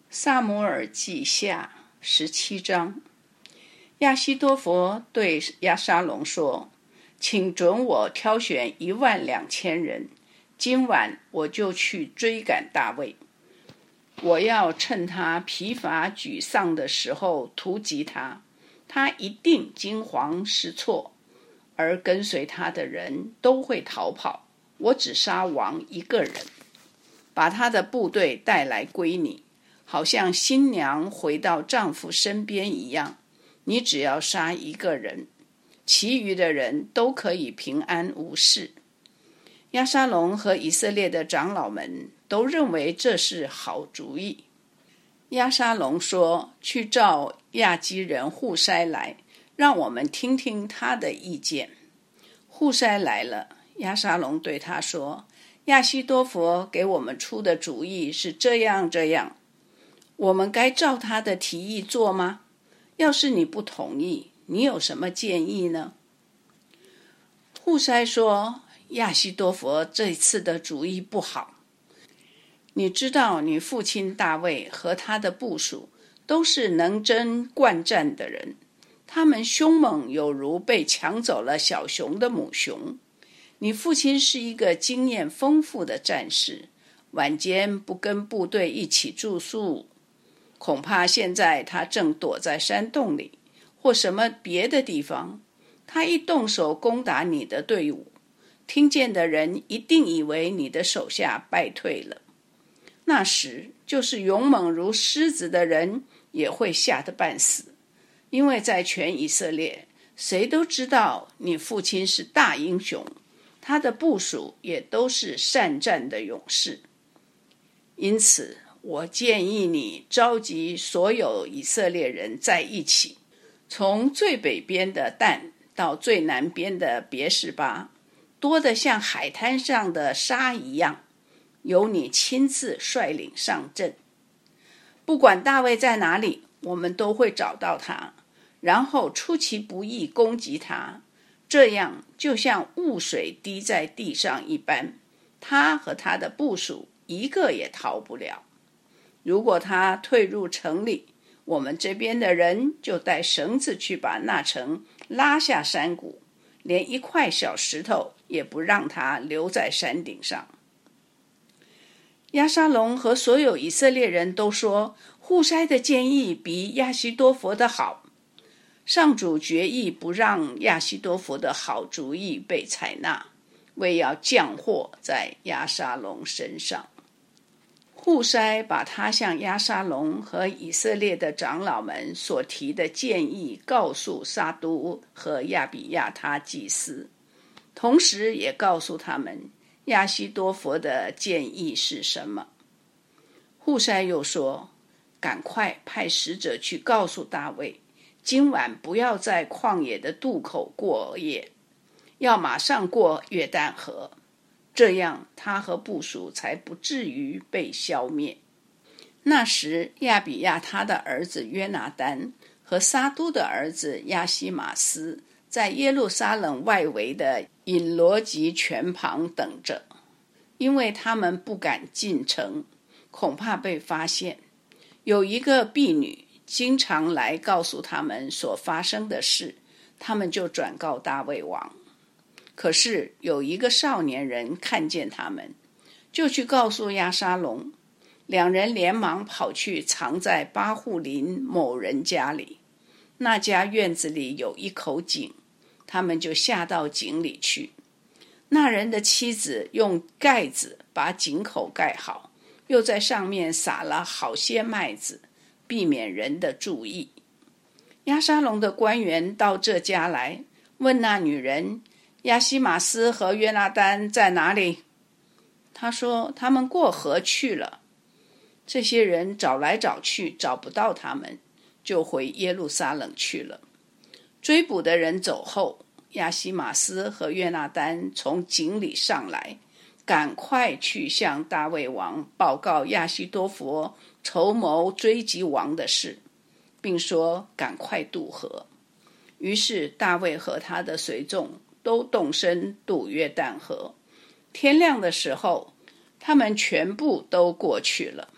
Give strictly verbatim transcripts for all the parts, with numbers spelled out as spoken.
撒母耳记下十七章。亚希多弗对押沙龙说：请准我挑选一万两千人，今晚我就去追赶大卫。我要趁他疲乏沮丧的时候突击他，他一定惊慌失措，而跟随他的人都会逃跑。我只杀王一个人，把他的部队带来归你，好像新娘回到丈夫身边一样。你只要杀一个人，其余的人都可以平安无事。押沙龙和以色列的长老们都认为这是好主意。押沙龙说：去召亚基人户筛来，让我们听听他的意见。户筛来了，押沙龙对他说：亚希多弗给我们出的主意是这样这样，我们该照他的提议做吗？要是你不同意，你有什么建议呢？户筛说：亚希多弗这次的主意不好。你知道你父亲大卫和他的部属都是能征惯战的人，他们凶猛有如被抢走了小熊的母熊。你父亲是一个经验丰富的战士，晚间不跟部队一起住宿，恐怕现在他正躲在山洞里或什么别的地方。他一动手攻打你的队伍，听见的人一定以为你的手下败退了。那时就是勇猛如狮子的人也会吓得半死，因为在全以色列谁都知道你父亲是大英雄，他的部属也都是善战的勇士。因此我建议你召集所有以色列人在一起，从最北边的但到最南边的别是巴，多得像海滩上的沙一样，由你亲自率领上阵。不管大卫在哪里，我们都会找到他，然后出其不意攻击他，这样就像雾水滴在地上一般，他和他的部属一个也逃不了。如果他退入城里，我们这边的人就带绳子去把那城拉下山谷，连一块小石头也不让他留在山顶上。押沙龙和所有以色列人都说，户筛的建议比亚希多弗的好。上主决意不让亚希多弗的好主意被采纳，为要降祸在押沙龙身上。户筛把他向押沙龙和以色列的长老们所提的建议告诉撒督和亚比亚他祭司，同时也告诉他们亚希多弗的建议是什么。户筛又说：赶快派使者去告诉大卫，今晚不要在旷野的渡口过夜，要马上过约旦河，这样他和部属才不至于被消灭。那时亚比亚他的儿子约拿单和撒督的儿子亚西马斯在耶路撒冷外围的隐罗吉泉旁等着，因为他们不敢进城，恐怕被发现。有一个婢女经常来告诉他们所发生的事，他们就转告大卫王。可是有一个少年人看见他们，就去告诉押沙龙，两人连忙跑去藏在巴户林某人家里。那家院子里有一口井，他们就下到井里去。那人的妻子用盖子把井口盖好，又在上面撒了好些麦子，避免人的注意。押沙龙的官员到这家来，问那女人：亚西马斯和约拿单在哪里？他说：他们过河去了。这些人找来找去，找不到他们，就回耶路撒冷去了。追捕的人走后，亚西马斯和约拿单从井里上来，赶快去向大卫王报告亚希多弗筹谋追击王的事，并说赶快渡河。于是大卫和他的随众都动身渡约旦河。天亮的时候，他们全部都过去了。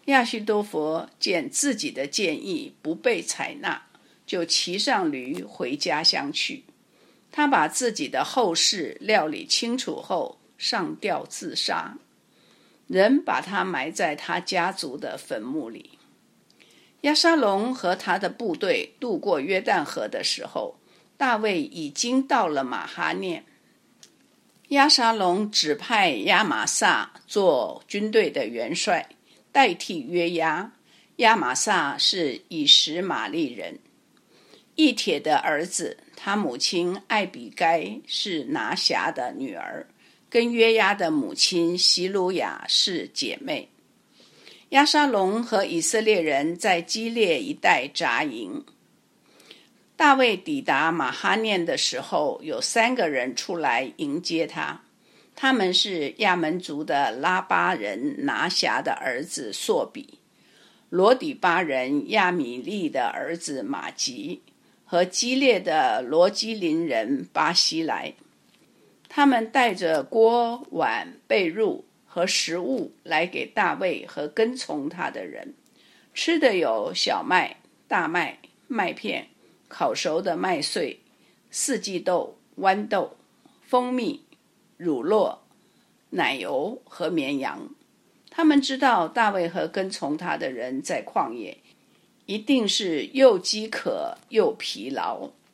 亚须多弗见自己的建议不被采纳，就骑上驴回家乡去。他把自己的后事料理清楚后上吊自杀，人把他埋在他家族的坟墓里。押沙龙和他的部队渡过约旦河的时候，大卫已经到了马哈念。押沙龙指派亚玛撒做军队的元帅，代替约押。亚玛撒是以实玛利人，以帖的儿子，他母亲艾比该是拿辖的女儿，跟约押的母亲希鲁雅是姐妹。押沙龙和以色列人在基列一带扎营。大卫抵达马哈念的时候，有三个人出来迎接他，他们是亚门族的拉巴人拿辖的儿子朔比，罗底巴人亚米利的儿子马吉，和基列的罗基林人巴西来。他们带着锅碗被褥和食物来给大卫和跟从他的人，吃的有小麦、大麦、麦片、烤熟的麦穗、四季豆、豌豆、蜂蜜、乳酪、奶油和绵羊。他们知道大卫和跟从他的人在旷野，一定是又饥渴又疲劳，